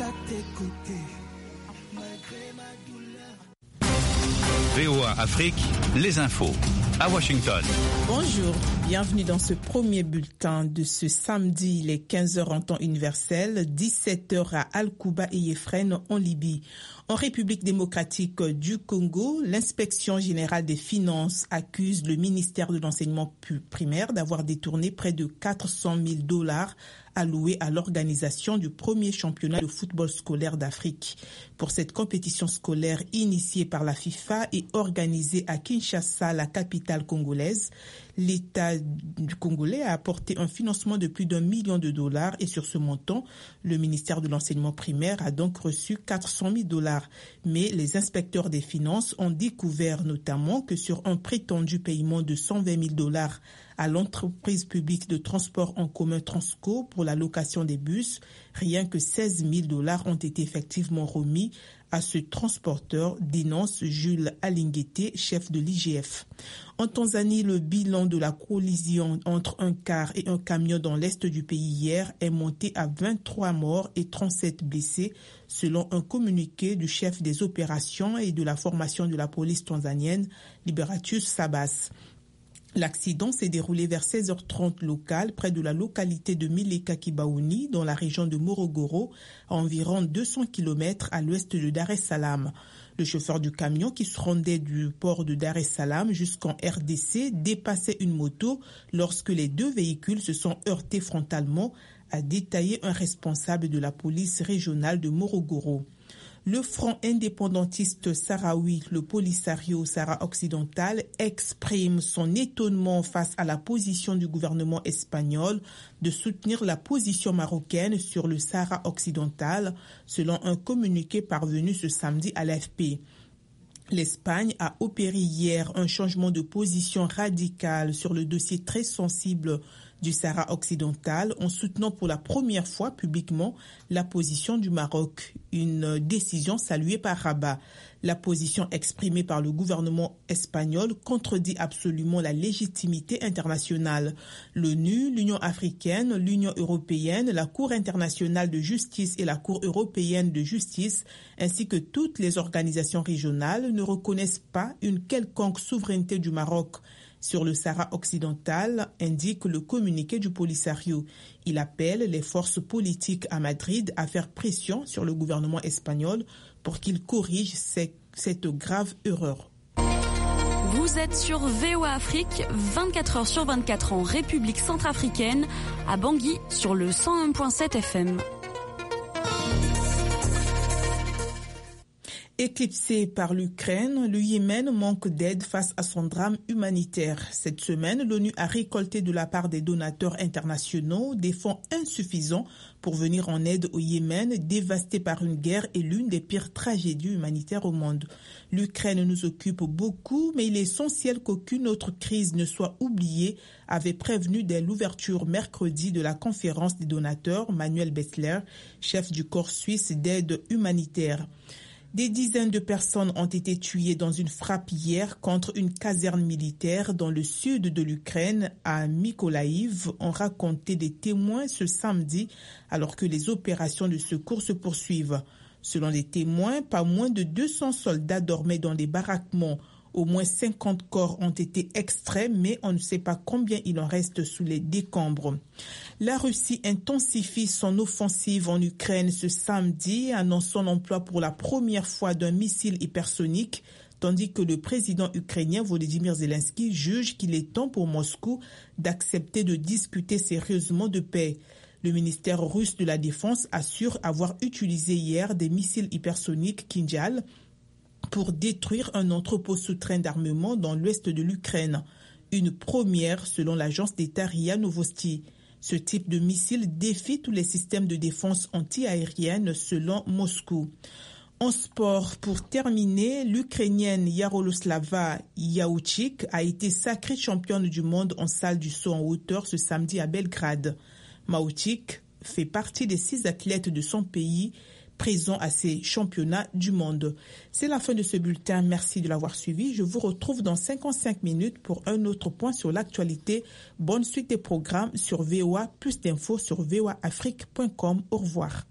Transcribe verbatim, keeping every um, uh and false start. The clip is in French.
tes côtés, malgré ma douleur. V O A Afrique, les infos à Washington. Bonjour, bienvenue dans ce premier bulletin de ce samedi, les quinze heures en temps universel, dix-sept heures à Al-Quba et Yefren en Libye. En République démocratique du Congo, l'inspection générale des finances accuse le ministère de l'enseignement primaire d'avoir détourné près de quatre cent mille dollars alloués à l'organisation du premier championnat de football scolaire d'Afrique. Pour cette compétition scolaire initiée par la FIFA et organisée à Kinshasa, la capitale congolaise, l'État du Congolais a apporté un financement de plus d'un million de dollars et sur ce montant, le ministère de l'enseignement primaire a donc reçu quatre cent mille dollars. Mais les inspecteurs des finances ont découvert notamment que sur un prétendu paiement de cent vingt mille dollars à l'entreprise publique de transport en commun Transco pour la location des bus, rien que seize mille dollars ont été effectivement remis à ce transporteur, dénonce Jules Alinguete, chef de l'I G F. En Tanzanie, le bilan de la collision entre un car et un camion dans l'est du pays hier est monté à vingt-trois morts et trente-sept blessés, selon un communiqué du chef des opérations et de la formation de la police tanzanienne, Liberatus Sabas. L'accident s'est déroulé vers seize heures trente locales près de la localité de Mileka Kibaouni dans la région de Morogoro, à environ deux cents kilomètres à l'ouest de Dar es Salaam. Le chauffeur du camion qui se rendait du port de Dar es Salaam jusqu'en R D C dépassait une moto lorsque les deux véhicules se sont heurtés frontalement, a détaillé un responsable de la police régionale de Morogoro. Le front indépendantiste sahraoui, le Polisario Sahara occidental, exprime son étonnement face à la position du gouvernement espagnol de soutenir la position marocaine sur le Sahara occidental, selon un communiqué parvenu ce samedi à l'A F P. L'Espagne a opéré hier un changement de position radical sur le dossier très sensible du Sahara occidental en soutenant pour la première fois publiquement la position du Maroc, une décision saluée par Rabat. La position exprimée par le gouvernement espagnol contredit absolument la légitimité internationale. L'ONU, l'Union africaine, l'Union européenne, la Cour internationale de justice et la Cour européenne de justice, ainsi que toutes les organisations régionales, ne reconnaissent pas une quelconque souveraineté du Maroc sur le Sahara occidental, indique le communiqué du Polisario. Il appelle les forces politiques à Madrid à faire pression sur le gouvernement espagnol pour qu'il corrige cette grave erreur. Vous êtes sur V O A Afrique, vingt-quatre heures sur vingt-quatre en République centrafricaine, à Bangui sur le cent un virgule sept F M. Éclipsé par l'Ukraine, le Yémen manque d'aide face à son drame humanitaire. Cette semaine, l'ONU a récolté de la part des donateurs internationaux des fonds insuffisants pour venir en aide au Yémen, dévasté par une guerre et l'une des pires tragédies humanitaires au monde. L'Ukraine nous occupe beaucoup, mais il est essentiel qu'aucune autre crise ne soit oubliée, avait prévenu dès l'ouverture mercredi de la conférence des donateurs Manuel Bessler, chef du corps suisse d'aide humanitaire. Des dizaines de personnes ont été tuées dans une frappe hier contre une caserne militaire dans le sud de l'Ukraine, à Mykolaïv, ont raconté des témoins ce samedi, alors que les opérations de secours se poursuivent. Selon les témoins, pas moins de deux cents soldats dormaient dans des baraquements. Au moins cinquante corps ont été extraits, mais on ne sait pas combien il en reste sous les décombres. La Russie intensifie son offensive en Ukraine ce samedi, annonçant l'emploi pour la première fois d'un missile hypersonique, tandis que le président ukrainien Volodymyr Zelensky juge qu'il est temps pour Moscou d'accepter de discuter sérieusement de paix. Le ministère russe de la Défense assure avoir utilisé hier des missiles hypersoniques Kinjal pour détruire un entrepôt souterrain d'armement dans l'ouest de l'Ukraine. Une première selon l'agence d'État R I A Novosti. Ce type de missile défie tous les systèmes de défense anti-aérienne selon Moscou. En sport, pour terminer, l'Ukrainienne Yaroslava Yaouchik a été sacrée championne du monde en salle du saut en hauteur ce samedi à Belgrade. Yaouchik fait partie des six athlètes de son pays présents à ces championnats du monde. C'est la fin de ce bulletin. Merci de l'avoir suivi. Je vous retrouve dans cinquante-cinq minutes pour un autre point sur l'actualité. Bonne suite des programmes sur V O A. Plus d'infos sur v o a afrique point com. Au revoir.